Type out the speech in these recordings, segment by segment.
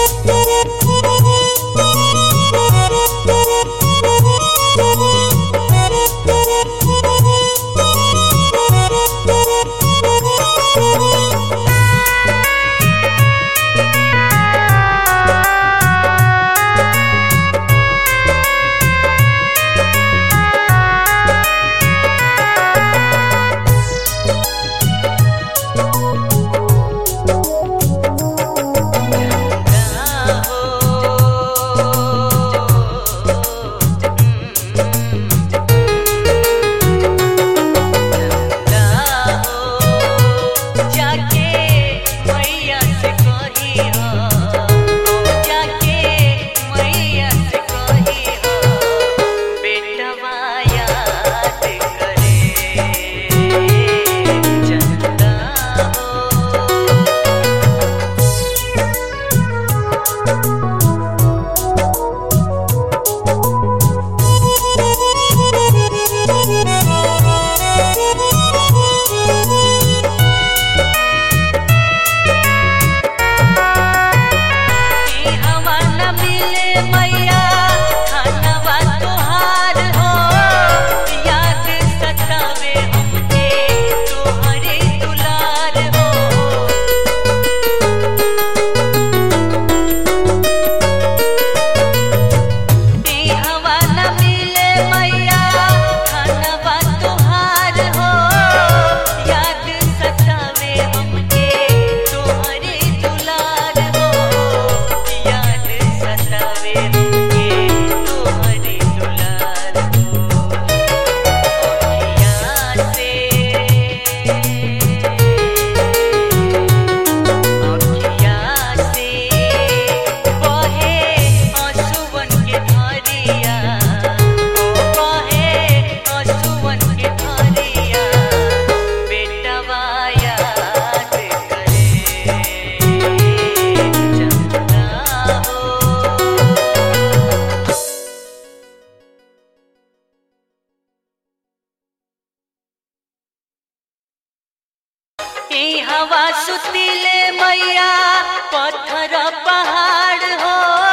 हवा सुतीले मैया पत्थर पहाड़ हो,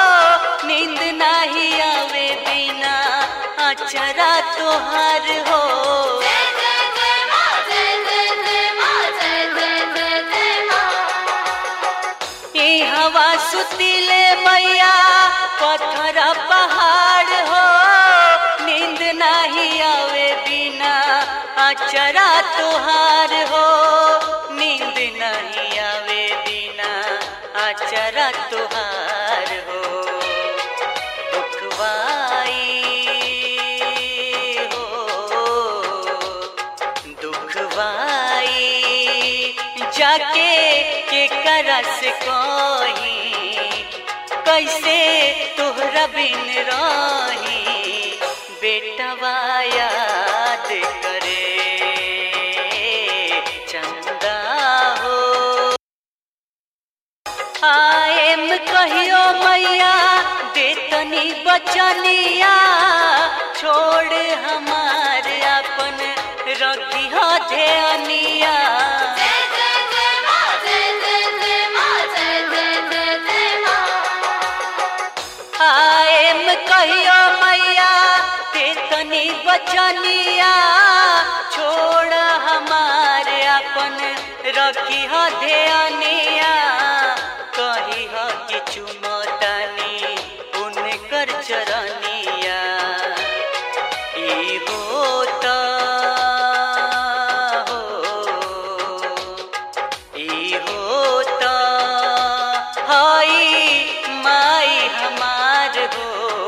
नींद नाही आवे बिना अचरा तोहार हो। हवा सुतीले मैया पत्थर पहाड़ हो, नींद नाही आवे बिना अचरा तोहार हो। नींद नहीं आवे बिना अचरा तोहार हो। दुखवाई हो दुखवाई जाके के करस कोही, कैसे तोहरा बिन रही बेटवा याद करे चंदा हो। आएम कहियो मैया देतनी बचनिया, छोड़ हमार अपन रखी हो ध्यानिया। आएम कहियो मैया देतनी बचनिया, छोड़ हमार अपन रखी हो ध्यानिया। कही हो कि चुमतानी उनकर चरनिया, ई होता हो ई होता हाई माई हमार हो।